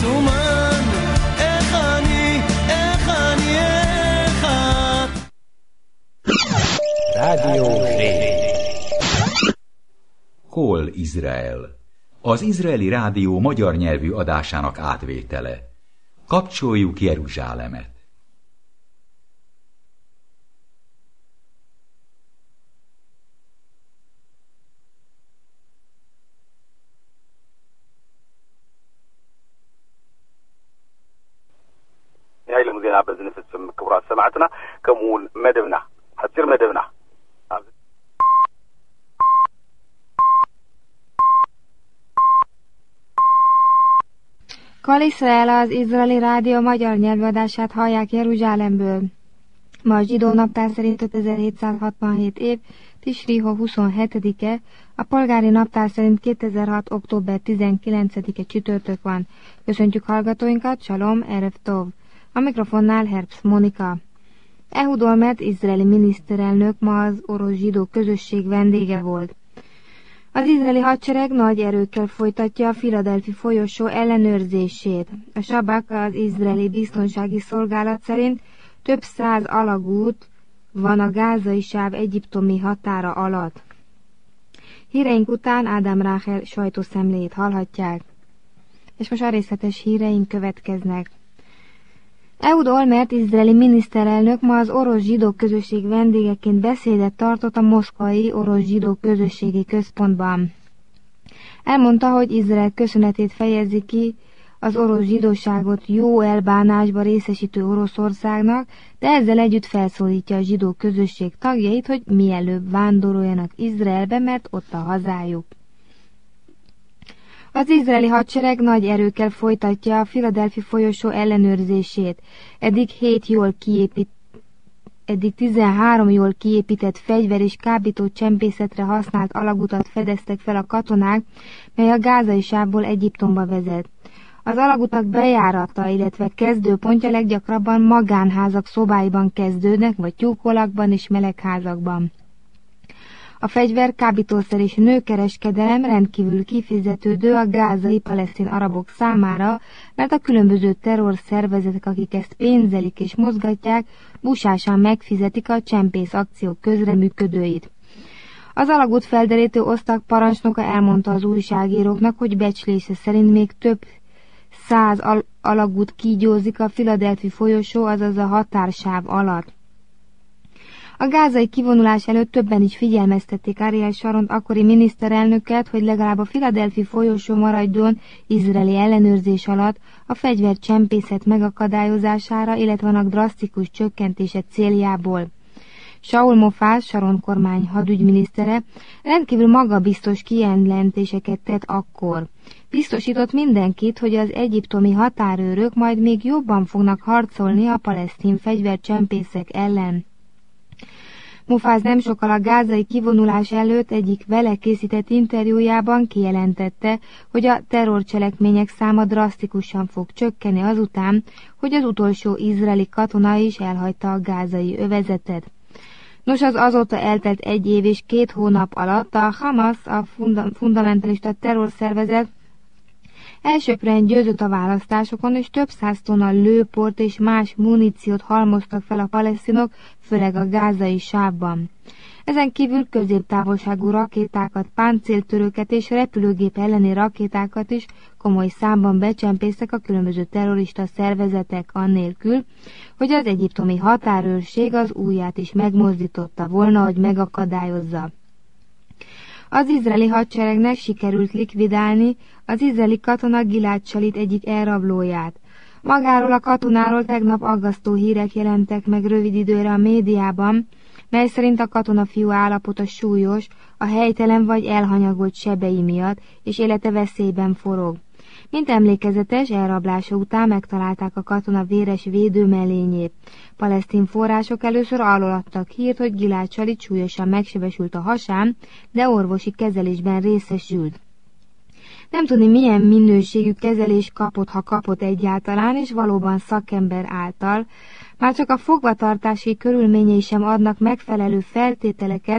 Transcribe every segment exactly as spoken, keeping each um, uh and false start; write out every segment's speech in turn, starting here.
מסומן, איך אני, איך אני, איך את. Rádió Free. Hol Izrael? Az izraeli rádió magyar nyelvű adásának átvétele. Kapcsoljuk Jeruzsálemet. هاي المذيعة بزنس السم كبرى سمعتنا كمون مدبنا هتصير مدبنا Kol Izrael, az izraeli rádió magyar nyelvadását hallják Jeruzsálemből. Ma a zsidó naptár szerint ötezer-hétszázhatvanhét év, Tisriho huszonhetedike, a polgári naptár szerint kétezer-hat. október tizenkilencedike csütörtök van. Köszöntjük hallgatóinkat, Shalom, Erev Tov. A mikrofonnál Herbst Monika. Ehud Olmert, izraeli miniszterelnök ma az orosz zsidó közösség vendége volt. Az izraeli hadsereg nagy erőkkel folytatja a Philadelphia folyosó ellenőrzését. A Sabak, az izraeli biztonsági szolgálat szerint több száz alagút van a gázai sáv egyiptomi határa alatt. Híreink után Ádám Ráhel sajtószemléjét hallhatják. És most a részletes híreink következnek. Ehud Olmert, izraeli miniszterelnök ma az orosz zsidó közösség vendégeként beszédet tartott a moszkvai orosz zsidó közösségi központban. Elmondta, hogy Izrael köszönetét fejezi ki az orosz zsidóságot jó elbánásba részesítő Oroszországnak, de ezzel együtt felszólítja a zsidó közösség tagjait, hogy mielőbb vándoroljanak Izraelbe, mert ott a hazájuk. Az izraeli hadsereg nagy erőkkel folytatja a Philadelphia folyosó ellenőrzését. Eddig hét jól kiépít, eddig tizenhárom jól kiépített fegyver és kábító csempészetre használt alagutat fedeztek fel a katonák, mely a gázai sávból Egyiptomba vezet. Az alagutak bejárata, illetve kezdőpontja leggyakrabban magánházak szobáiban kezdődnek, vagy tyúkolakban és melegházakban. A fegyver, kábítószer és nőkereskedelem rendkívül kifizetődő a gázai palesztin arabok számára, mert a különböző terrorszervezetek, akik ezt pénzelik és mozgatják, busásan megfizetik a csempész akciók közreműködőit. Az alagút felderítő osztag parancsnoka elmondta az újságíróknak, hogy becslése szerint még több száz al- alagút kígyózik a Philadelphia folyosó, azaz a határsáv alatt. A gázai kivonulás előtt többen is figyelmeztették Ariel Sharont akkori miniszterelnöket, hogy legalább a Philadelphia folyosó maradjon izraeli ellenőrzés alatt a fegyvercsempészet megakadályozására, illetve annak drasztikus csökkentése céljából. Shaul Mofaz, Sharon kormány hadügyminisztere, rendkívül magabiztos kijelentéseket tett akkor. Biztosított mindenkit, hogy az egyiptomi határőrök majd még jobban fognak harcolni a palesztin fegyvercsempészek ellen. Mofaz nem sokkal a gázai kivonulás előtt egyik vele készített interjújában kijelentette, hogy a terrorcselekmények száma drasztikusan fog csökkenni azután, hogy az utolsó izraeli katona is elhagyta a gázai övezetet. Nos, az azóta eltelt egy év és két hónap alatt a Hamas, a funda- fundamentalista terrorszervezet elsőprően győzött a választásokon, és több száz tonna lőport és más muníciót halmoztak fel a palesztinok, főleg a gázai sávban. Ezen kívül középtávolságú rakétákat, páncéltörőket és repülőgép elleni rakétákat is komoly számban becsempésztek a különböző terrorista szervezetek annélkül, hogy az egyiptomi határőrség az ujját is megmozdította volna, hogy megakadályozza. Az izraeli hadseregnek sikerült likvidálni az izraeli katona Gilad Shalit egyik elrablóját. Magáról a katonáról tegnap aggasztó hírek jelentek meg rövid időre a médiában, mely szerint a katonafiú állapota súlyos, a helytelen vagy elhanyagolt sebei miatt, és élete veszélyben forog. Mint emlékezetes, elrablása után megtalálták a katona véres védőmellényét. Palesztin források először arról adtak hírt, hogy Gilad Shalit súlyosan megsebesült a hasán, de orvosi kezelésben részesült. Nem tudni, milyen minőségű kezelés kapott, ha kapott egyáltalán, és valóban szakember által. Már csak a fogvatartási körülményei sem adnak megfelelő feltételeket,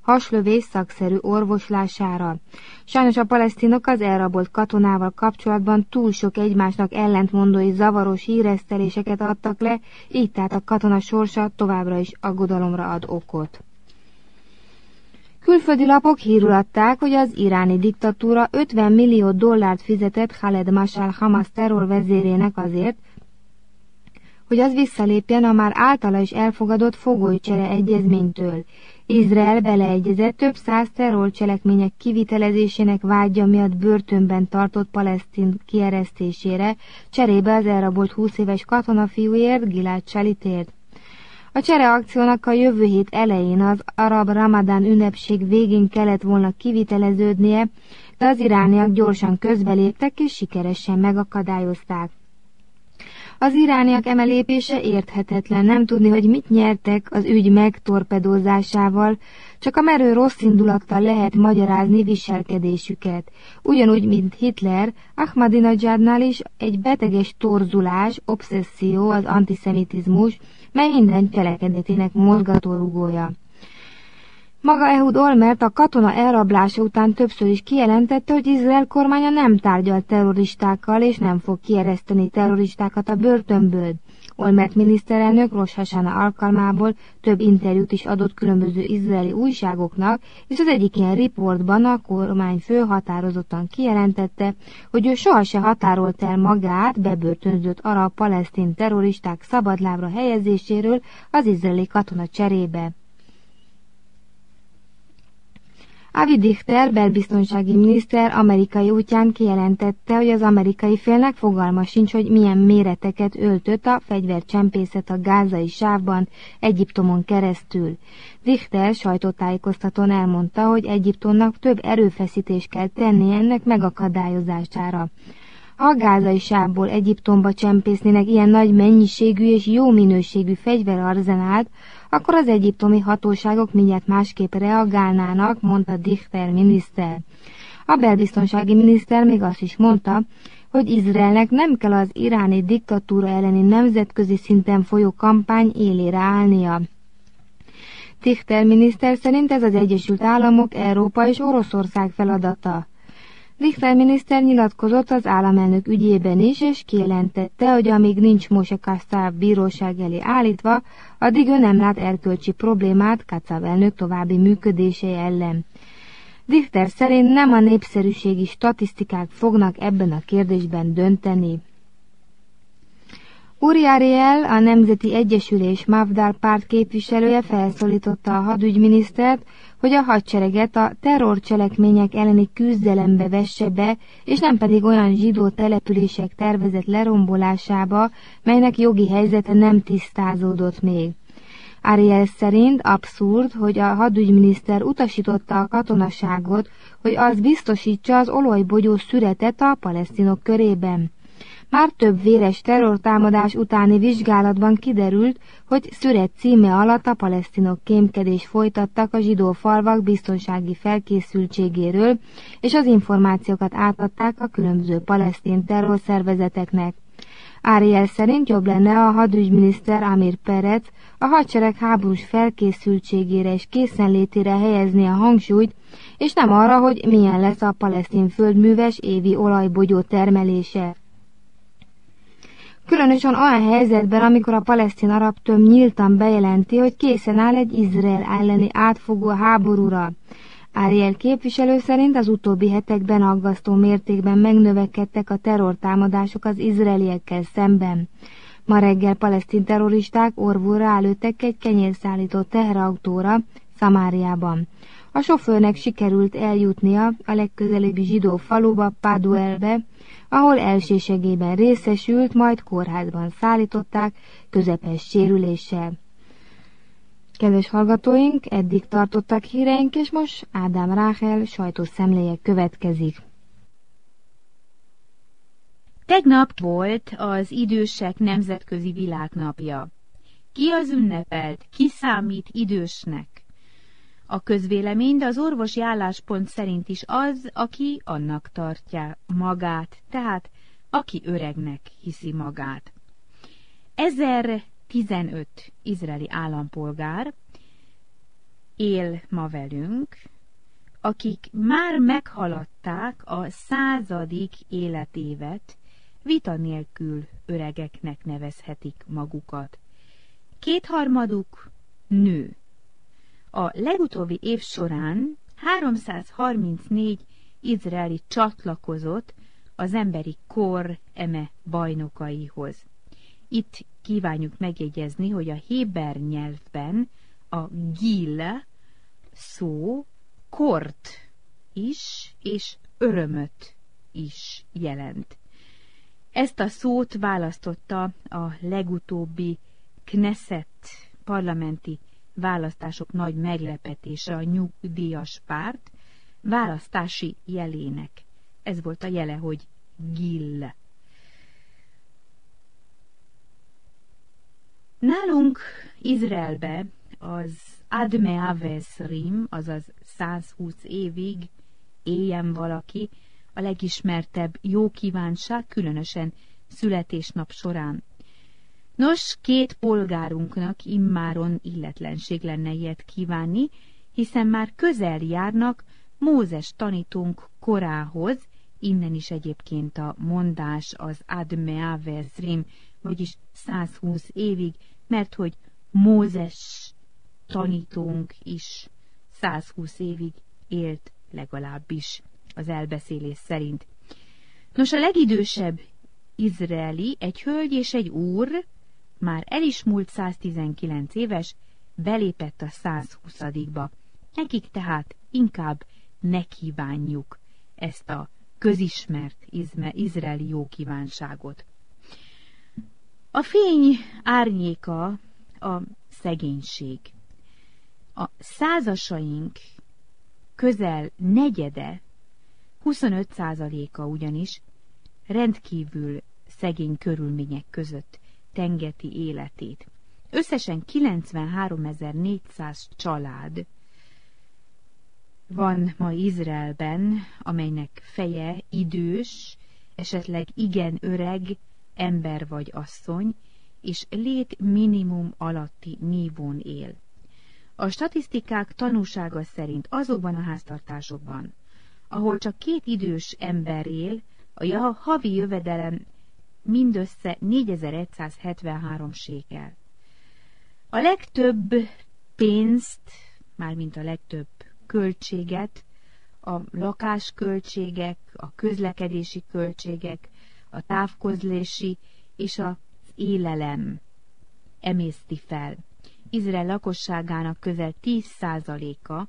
haslövés szakszerű orvoslására. Sajnos a palesztinok az elrabolt katonával kapcsolatban túl sok egymásnak ellentmondó és zavaros híreszteléseket adtak le, így tehát a katona sorsa továbbra is aggodalomra ad okot. Külföldi lapok hírül adták, hogy az iráni diktatúra ötven millió dollárt fizetett Khaled Mashal Hamas terrorvezérének azért, hogy az visszalépjen a már általa is elfogadott fogolycsere egyezménytől. Izrael beleegyezett több száz terrorcselekmények kivitelezésének vágya miatt börtönben tartott palesztin kieresztésére, cserébe az elrabolt húsz éves katonafiúért, Gilad Shalitért. A csereakciónak a jövő hét elején az arab ramadán ünnepség végén kellett volna kiviteleződnie, de az irániak gyorsan közbeléptek és sikeresen megakadályozták. Az irániak emelépése érthetetlen, nem tudni, hogy mit nyertek az ügy megtorpedózásával, csak a merő rossz indulattal lehet magyarázni viselkedésüket. Ugyanúgy, mint Hitler, Ahmadinejadnál is egy beteges torzulás, obszesszió az antiszemitizmus, mely minden cselekedetének mozgatórugója. Maga Ehud Olmert a katona elrablása után többször is kijelentette, hogy Izrael kormánya nem tárgyal terroristákkal, és nem fog kiereszteni terroristákat a börtönből. Olmert miniszterelnök Rosh Hashana alkalmából több interjút is adott különböző izraeli újságoknak, és az egyik ilyen riportban a kormányfő határozottan kijelentette, hogy ő sohasem határolt el magát bebörtönzött arab-palesztin terroristák szabadlábra helyezéséről az izraeli katona cserébe. Avi Dichter, belbiztonsági miniszter amerikai útján kijelentette, hogy az amerikai félnek fogalma sincs, hogy milyen méreteket öltött a fegyvercsempészet a gázai sávban Egyiptomon keresztül. Dichter sajtótájékoztatón elmondta, hogy Egyiptomnak több erőfeszítést kell tenni ennek megakadályozására. Ha a gázai sávból Egyiptomba csempésznének ilyen nagy mennyiségű és jó minőségű fegyverarzenált, akkor az egyiptomi hatóságok mindjárt másképp reagálnának, mondta Dichter miniszter. A belbiztonsági miniszter még azt is mondta, hogy Izraelnek nem kell az iráni diktatúra elleni nemzetközi szinten folyó kampány élére állnia. Dichter miniszter szerint ez az Egyesült Államok, Európa és Oroszország feladata. Dichter miniszter nyilatkozott az államelnök ügyében is, és kijelentette, hogy amíg nincs Moshe Kassav bíróság elé állítva, addig ő nem lát erkölcsi problémát Kassav elnök további működése ellen. Dichter szerint nem a népszerűségi statisztikák fognak ebben a kérdésben dönteni. Uri Ariel, a Nemzeti Egyesülés Mafdal párt képviselője felszólította a hadügyminisztert, hogy a hadsereget a terrorcselekmények elleni küzdelembe vesse be, és nem pedig olyan zsidó települések tervezett lerombolásába, melynek jogi helyzete nem tisztázódott még. Ariel szerint abszurd, hogy a hadügyminiszter utasította a katonaságot, hogy az biztosítsa az olajbogyó szüretet a palesztinok körében. Már több véres terrortámadás utáni vizsgálatban kiderült, hogy szüret címe alatt a palesztinok kémkedést folytattak a zsidó falvak biztonsági felkészültségéről, és az információkat átadták a különböző palesztin terrorszervezeteknek. Ariel szerint jobb lenne a hadügyminiszter Amir Perez a hadsereg háborús felkészültségére és készenlétére helyezni a hangsúlyt, és nem arra, hogy milyen lesz a palesztin földműves évi olajbogyó termelése. Különösen olyan helyzetben, amikor a palesztin arab tömb nyíltan bejelenti, hogy készen áll egy Izrael elleni átfogó háborúra. Ariel képviselő szerint az utóbbi hetekben aggasztó mértékben megnövekedtek a terrortámadások az izraeliekkel szemben. Ma reggel palesztin terroristák orvúra állőttek egy kenyérszállító teherautóra Szamáriában. A sofőrnek sikerült eljutnia a legközelebbi zsidó faluba, Paduelbe, ahol elsősegében részesült, majd kórházban szállították közepes sérüléssel. Kedves hallgatóink, eddig tartottak híreink, és most Ádám Ráhel sajtószemléje következik. Tegnap volt az idősek nemzetközi világnapja. Ki az ünnepelt, ki számít idősnek? A közvélemény, de az orvosi álláspont szerint is az, aki annak tartja magát, tehát aki öregnek hiszi magát. ezertizenöt izraeli állampolgár él ma velünk, akik már meghaladták a századik életévet, vita nélkül öregeknek nevezhetik magukat. Kétharmaduk nő. A legutóbbi év során háromszázharmincnégy izraeli csatlakozott az emberi kor eme bajnokaihoz. Itt kívánjuk megjegyezni, hogy a héber nyelvben a gil szó kort is és örömöt is jelent. Ezt a szót választotta a legutóbbi Knesset parlamenti választások nagy meglepetése a nyugdíjas párt választási jelének. Ez volt a jele, hogy Gil. Nálunk Izraelbe az Ad Mea Vesrim, azaz százhúsz évig éljen valaki, a legismertebb jó kívánság, különösen születésnap során. Nos, két polgárunknak immáron illetlenség lenne ilyet kívánni, hiszen már közel járnak Mózes tanítónk korához, innen is egyébként a mondás az Ad Mea Vesrim, vagyis százhúsz évig, mert hogy Mózes tanítónk is százhúsz évig élt, legalábbis az elbeszélés szerint. Nos, a legidősebb izraeli, egy hölgy és egy úr, már el is múlt száztizenkilenc éves, belépett a százhúszadikba. Nekik tehát inkább ne kívánjuk ezt a közismert izme, izraeli jókívánságot. A fény árnyéka a szegénység. A százasaink közel negyede, huszonöt százaléka ugyanis rendkívül szegény körülmények között tengeti életét. Összesen kilencvenháromezer-négyszáz család van ma Izraelben, amelynek feje idős, esetleg igen öreg ember vagy asszony, és lét minimum alatti nívón él. A statisztikák tanúsága szerint azokban a háztartásokban, ahol csak két idős ember él, a havi jövedelem mindössze négyezer-százhetvenhárom sékel. A legtöbb pénzt, mármint a legtöbb költséget, a lakásköltségek, a közlekedési költségek, a távközlési és az élelem emészti fel. Izrael lakosságának közel tíz százaléka,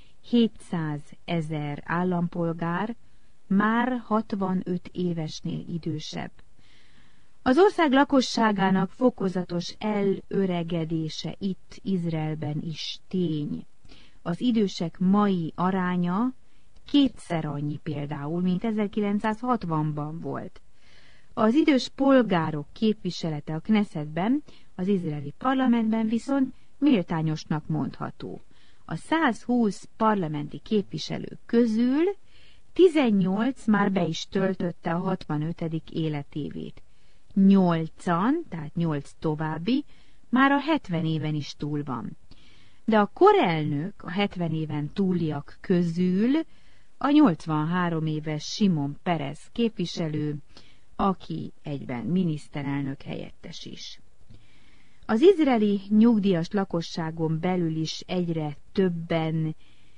hétszázezer állampolgár már hatvanöt évesnél idősebb. Az ország lakosságának fokozatos elöregedése itt Izraelben is tény. Az idősek mai aránya kétszer annyi például, mint ezerkilencszázhatvanban volt. Az idős polgárok képviselete a Knessetben, az izraeli parlamentben viszont méltányosnak mondható. A százhúsz parlamenti képviselő közül tizennyolc már be is töltötte a hatvanötödik életévét. nyolcan, tehát nyolc további, már a hetven éven is túl van. De a korelnök a hetven éven túliak közül a nyolcvanhárom éves Simon Perez képviselő, aki egyben miniszterelnök helyettes is. Az izraeli nyugdíjas lakosságon belül is egyre többen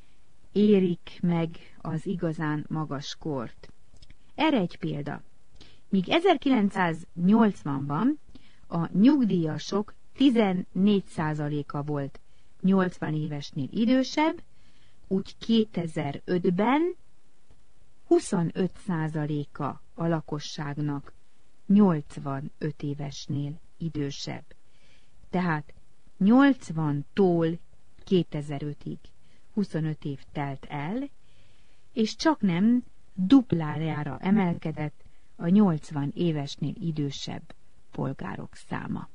érik meg az igazán magas kort. Erre egy példa. Míg ezerkilencszáznyolcvanban a nyugdíjasok tizennégy százaléka volt nyolcvan évesnél idősebb, úgy kétezer-ötben huszonöt százaléka a lakosságnak nyolcvanöt évesnél idősebb. Tehát nyolcvantól kétezer-ötig huszonöt év telt el, és csaknem duplájára emelkedett a nyolcvan évesnél idősebb polgárok száma.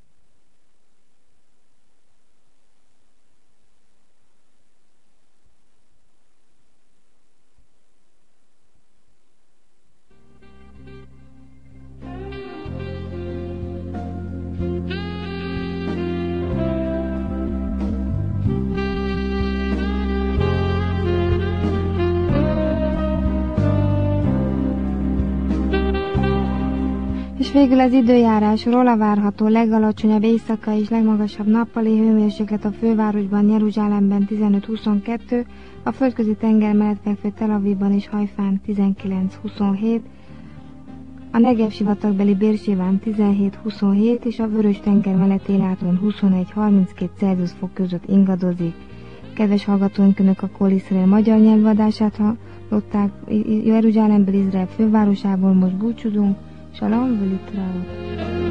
végül az időjárásról: a várható legalacsonyabb éjszaka és legmagasabb nappali hőmérséklet a fővárosban, Jeruzsálemben tizenöt-huszonkettő, a földközi tenger mellett fekvő Tel Avivban és Hajfán tizenkilenc-huszonhét, a Negev sivatagbeli Bérsébán tizenhét-huszonhét és a Vörös tenger mellett Éláton huszonegy-harminckét Celsius fok között ingadozik. Kedves hallgatóink, Önök a Kol Iszrael magyar nyelvadását hallották Jeruzsálemből, Izrael fővárosából. Most búcsúzunk. Shalom v'litraot.